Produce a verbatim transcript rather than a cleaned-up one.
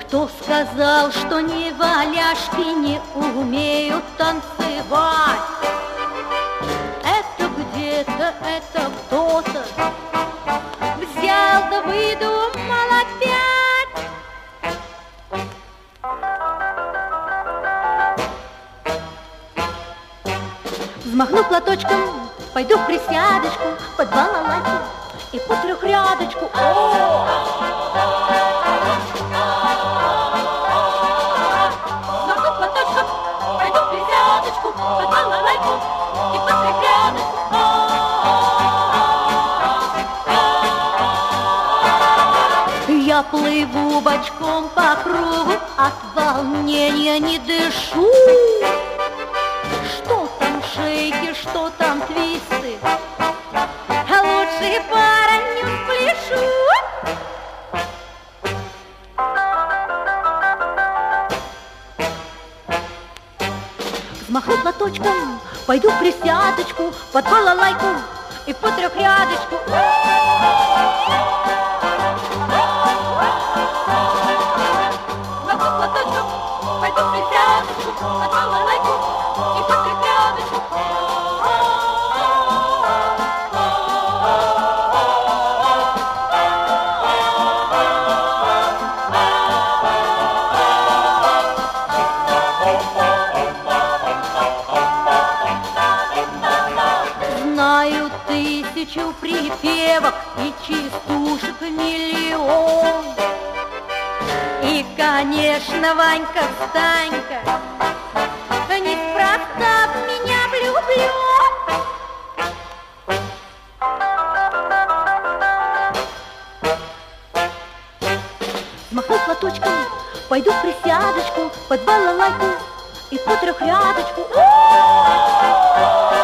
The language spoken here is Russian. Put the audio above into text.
Кто сказал, что не валяшки не умеют танцевать? Это где-то, это кто-то взял да выдумал опять. Взмахну платочком, пойду в присядочку, под балалайку и по трехрядочку. О! Взмахну платочком, пойду в присядочку, под балалайку и по трехрядочку. Я плыву бочком по кругу, от волнения не дышу. Что там шейки, что там твисты, а лучше пара не спляшу. Взмахну платочком, пойду в присядочку, под балалайку и по трехрядочку. Взмахну платочком, пойду в присядочку, под балалайку и по трехрядочку. Знаю тысячу припевок и частушек миллион. И, конечно, Ванька, Станька неспроста в меня влюблен. Взмахну платочком, пойду в присядочку, под балалайку и по трехрядочку.